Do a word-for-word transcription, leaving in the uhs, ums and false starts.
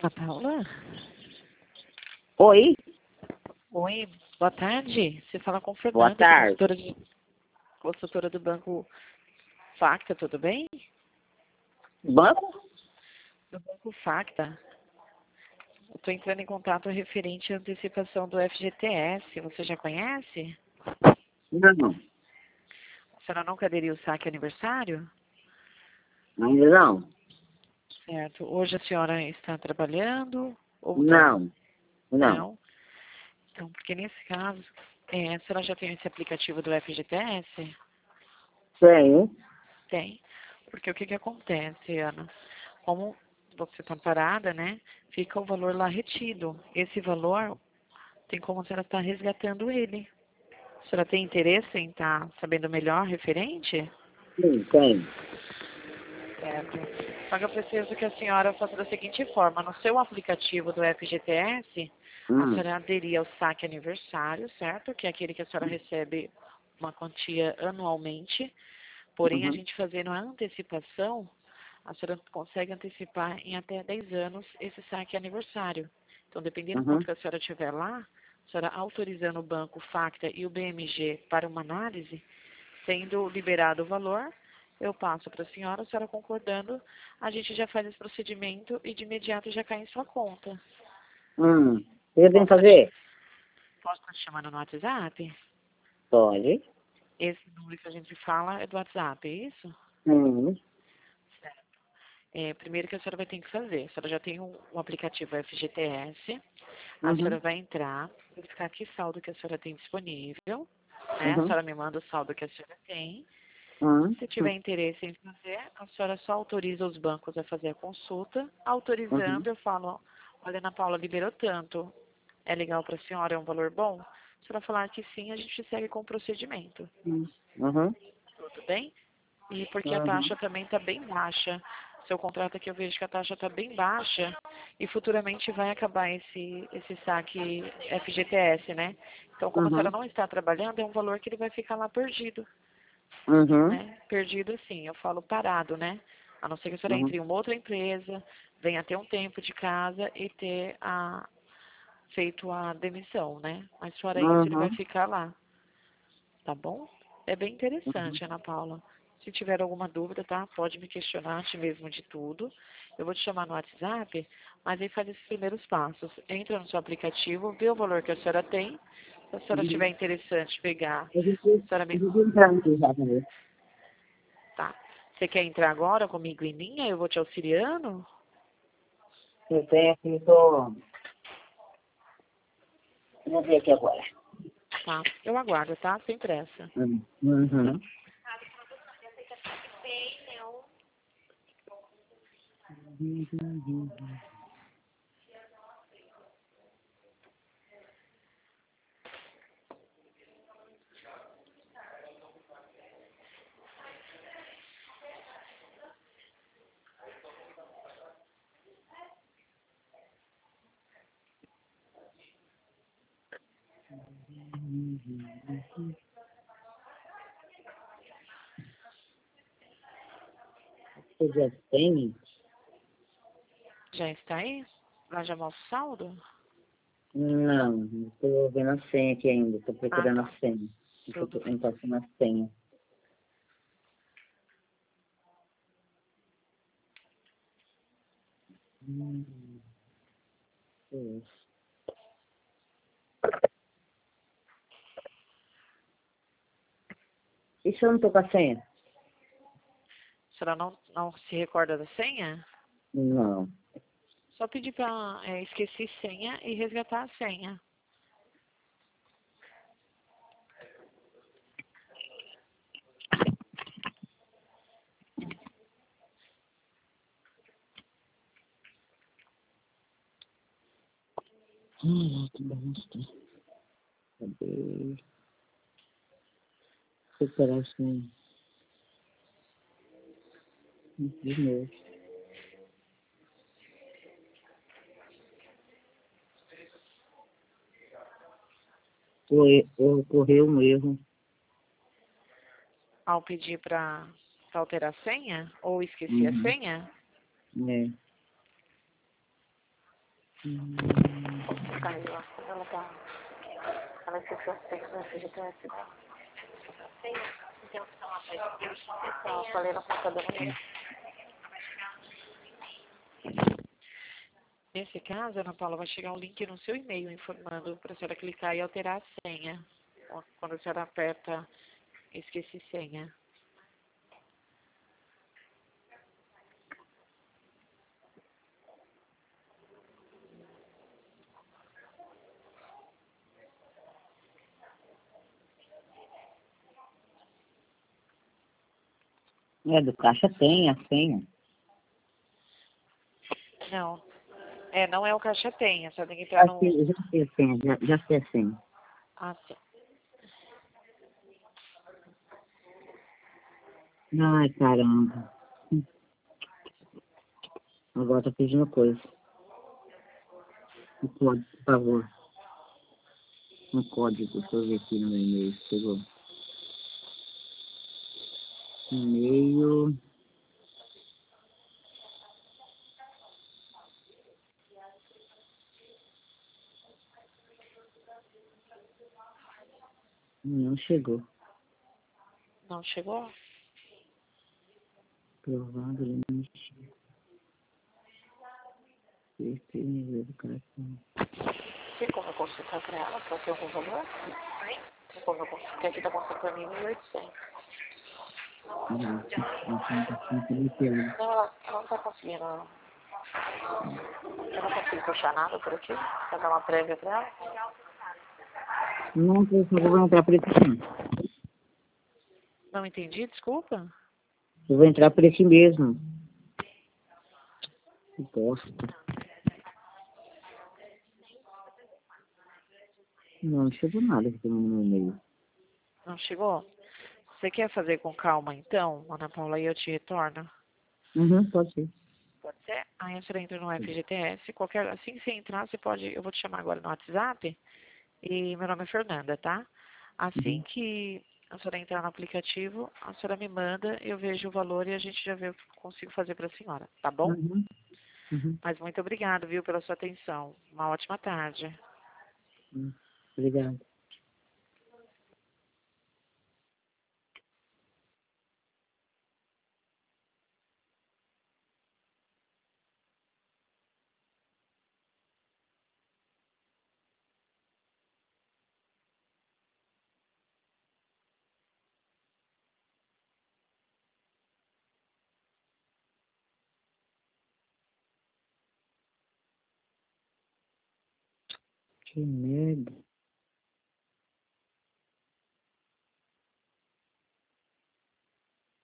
Ana Paula? Oi, Oi, boa tarde. Você fala com boa Fernanda, tarde. consultora, de, consultora do Banco Facta, tudo bem? Banco? Do Banco Facta. Eu estou entrando em contato referente à antecipação do F G T S. Você já conhece? Não, A senhora nunca aderiu ao saque aniversário? ainda não. Certo. Hoje a senhora está trabalhando ou não? Não, não. Então, porque nesse caso, é, a senhora já tem esse aplicativo do F G T S? Tenho. Tem. Porque o que que acontece, Ana? Como você está parada, né? Fica o valor lá retido. Esse valor tem como a senhora estar resgatando ele. A senhora tem interesse em estar sabendo melhor referente? Sim, tenho. Certo. Só que eu preciso que a senhora faça da seguinte forma. No seu aplicativo do F G T S, a Hum, senhora aderir ao saque aniversário, certo? Que é aquele que a senhora recebe uma quantia anualmente. Porém, a uhum, gente fazendo a antecipação, a senhora consegue antecipar em até dez anos esse saque aniversário. Então, dependendo do quanto uhum, que a senhora tiver lá, a senhora autorizando o banco Facta e o B M G para uma análise, sendo liberado o valor, eu passo para a senhora, a senhora concordando, a gente já faz esse procedimento e de imediato já cai em sua conta. hum. Eu tenho que Posso estar te, fazer? posso estar te chamando no WhatsApp? Pode. Esse número que a gente fala é do WhatsApp, é isso? Hum, É, primeiro que a senhora vai ter que fazer. A senhora já tem o, o aplicativo F G T S. A senhora uhum, vai entrar, verificar que saldo que a senhora tem disponível. Né? A uhum, senhora me manda o saldo que a senhora tem. uhum, Se tiver interesse em fazer, a senhora só autoriza os bancos a fazer a consulta. Autorizando, uhum, eu falo, olha, Ana Paula, liberou tanto. É legal para a senhora? É um valor bom? Se a senhora falar que sim, a gente segue com o procedimento. uhum, uhum, Tudo bem? E porque a uhum, taxa também está bem baixa. Seu contrato aqui eu vejo que a taxa está bem baixa e futuramente vai acabar esse, esse saque F G T S, né? Então, como a senhora uhum, não está trabalhando, é um valor que ele vai ficar lá perdido, uhum, né? Perdido assim, eu falo parado, né? A não ser que a senhora uhum, entre em uma outra empresa, venha ter um tempo de casa e ter a, feito a demissão, né? Mas fora isso, ele vai uhum, ficar lá. Tá bom? É bem interessante, Ana Paula. Se tiver alguma dúvida, tá? Pode me questionar antes mesmo de tudo. Eu vou te chamar no WhatsApp, mas aí faz esses primeiros passos. Entra no seu aplicativo, vê o valor que a senhora tem. Se a senhora uhum. tiver interessante pegar, Eu já a senhora me... eu já entrar aqui já também. Tá. Você quer entrar agora comigo em linha? Eu vou te auxiliando? Eu tenho aqui, tô... Vou ver aqui agora. Tá. Eu aguardo, tá? Sem pressa. Uhum. Uhum. Você já tem? Já está aí? Lá já mostra o saldo? Não, estou vendo a senha aqui ainda, estou Ah, procurando a tá. senha. Tudo Não bem. está sendo a senha. Hum, isso. E se eu não estou com a senha? A senhora não, não se recorda da senha? Não. Só pedir para é, esquecer senha e resgatar a senha. Hum, que bosta. Cadê? Recuperar a senha. De novo. Foi- Ocorreu um erro. Ao pedir para alterar a senha ou esquecer a Uhum. senha, É. Hum, Caiu, ó. Ela tá. Ela esqueceu a senha do F G T S dela. Então, eu falei na conta da mulher. Nesse caso, Ana Paula, vai chegar um link no seu e-mail informando para a senhora clicar e alterar a senha. Quando a senhora aperta esqueci senha. é, do caixa tem a senha. Não. É, não é o caixa tem. A senhora tem que entrar Já no. sei, já sei a senha, já, já sei a senha. Ah, sim. Ai, caramba. Agora tá pedindo coisa. Um código, por favor. Um código, deixa eu ver aqui no meu e-mail. Chegou. E-mail. Não chegou. Não chegou? Provavelmente. Esse nível do cartão. Tem como eu consultar para ela para ter algum valor? Tem como eu consultar? Porque aqui tá mostrando para mim mil e oitocentos. Não, não tem. Não, ela, ela não tá conseguindo. Eu não consigo puxar nada por aqui. Pra dar uma prévia para ela. Não, por favor, vou entrar por aqui sim. Não entendi, desculpa. Eu vou entrar por aqui mesmo. Que bosta. Não, não chegou nada aqui no meu e-mail. Não chegou? Você quer fazer com calma então, Ana Paula, e eu te retorno? Uhum, pode ser. Pode ser? Aí a senhora entra no F G T S, qualquer, assim que você entrar, você pode, eu vou te chamar agora no WhatsApp, e meu nome é Fernanda, tá? Assim Uhum. que a senhora entrar no aplicativo, a senhora me manda, eu vejo o valor e a gente já vê o que eu consigo fazer para a senhora, tá bom? Uhum. Uhum. Mas muito obrigado, viu, pela sua atenção. Uma ótima tarde. Uhum. Obrigado. Que merda.